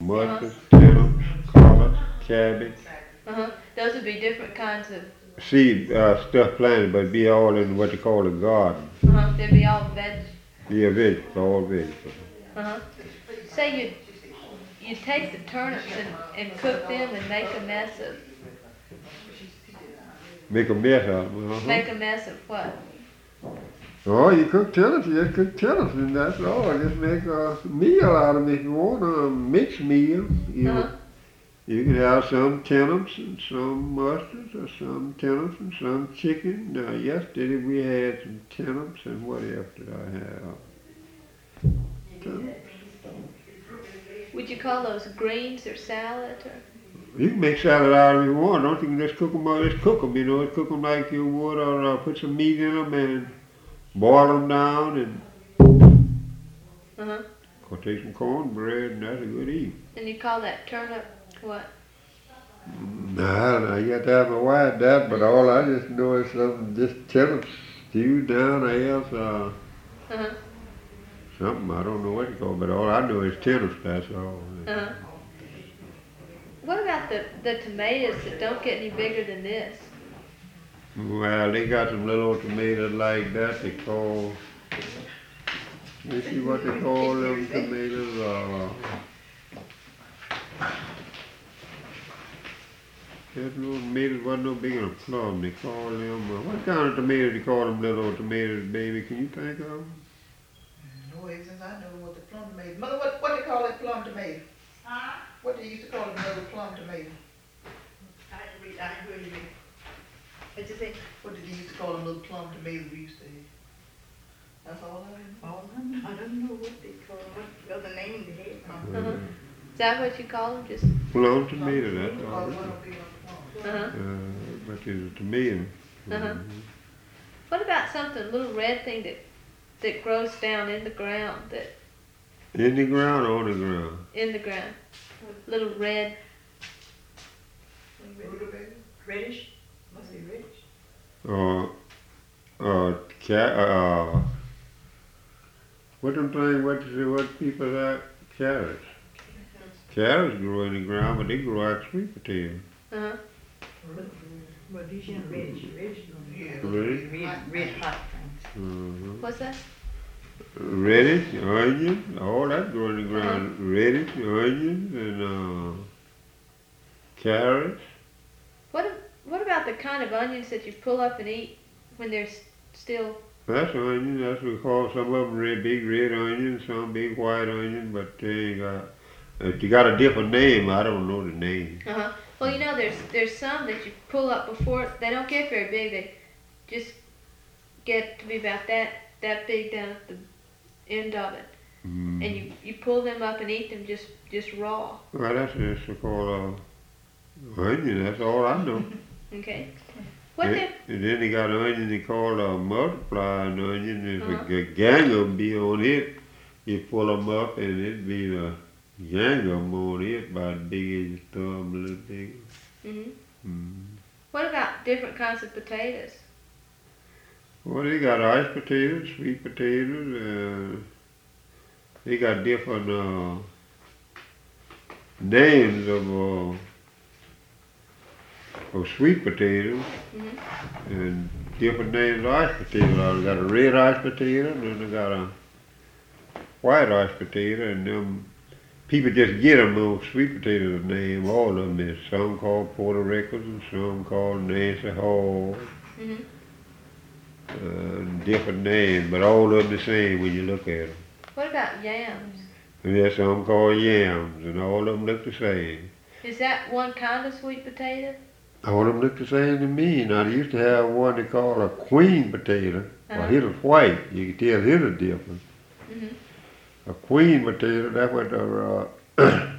mustard, turnips, collard, cabbage. Those would be different kinds of. Seed stuff planted, but be all in what they call a garden. They'd be all veg. Yeah, vegetables, all vegetables. Say you take the turnips and cook them and make a mess of. Make a mess out of them. Make a mess of what? Oh, you cook turnips, you just cook turnips, and that's all. Just make a meal out of them if you want a mixed meal. You can have some turnips and some mustard, or some turnips and some chicken. Yesterday we had some turnips, and what else did I have? Turnips. Would you call those greens or salad? Or? You can make salad out of them if you want. Don't you can just cook them, you know, cook them like you would, or put some meat in them and boil them down and take some cornbread, and that's a good eat. And you call that turnip what? Nah, you got to have my wife that, but all I just know is something, just turnips stewed down, or else something, I don't know what you call it, but all I know is turnips, that's all. What about the tomatoes that don't get any bigger than this? Well, they got some little tomatoes like that they call, you see what they call them tomatoes? That little tomatoes wasn't no bigger than a plum. They call them, what kind of tomatoes they call them little tomatoes, baby? Can you think of them? No, since I know what the plum tomato. Mother, what they call that plum tomato? What they used to call them little plum tomato? I heard you. What'd you say? What did they used to call them little plum tomatoes we used to eat? That's all I know. I don't know what they call them. What other name they had. Is that what you call them? Just plum tomato, that's all. But it's a tomato. What about something, a little red thing that grows down in the ground? In the ground or on the ground? In the ground. Little red. Reddish? Must be reddish. What them things, what people like? Carrots. Carrots grow in the ground, but they grow like sweet potatoes. Well, these are reddish. Red hot things. What's that? Reddish, onions, all that grow in the ground. Reddish, onions, and carrots. What about the kind of onions that you pull up and eat when they're still? That's onions. That's what we call some of them big red onions, some big white onions, but they got. If you got a different name, I don't know the name. Well, you know, there's some that you pull up before they don't get very big. They just get to be about that big down at the end of it, and you pull them up and eat them just raw. Well, that's just called onion. That's all I know. Okay. And then they got an onion they call a multiplying onion. If a gang of them be on it, you pull them up and it'd be a gang of them on it about as big as your thumb, a little bigger. What about different kinds of potatoes? Well, they got iced potatoes, sweet potatoes. They got different names of sweet potatoes and different names of iced potatoes. They got a red iced potato, and then they got a white iced potato, and them people just get them those sweet potatoes name. All of them is some called Puerto Ricans and some called Nancy Hall. Different names, but all of them the same when you look at them. What about yams? And there's some called yams, and all of them look the same. Is that one kind of sweet potato? All of them look the same to me. Now, they used to have one they call a queen potato. Well, it was white. You could tell it was different. A queen potato, that's what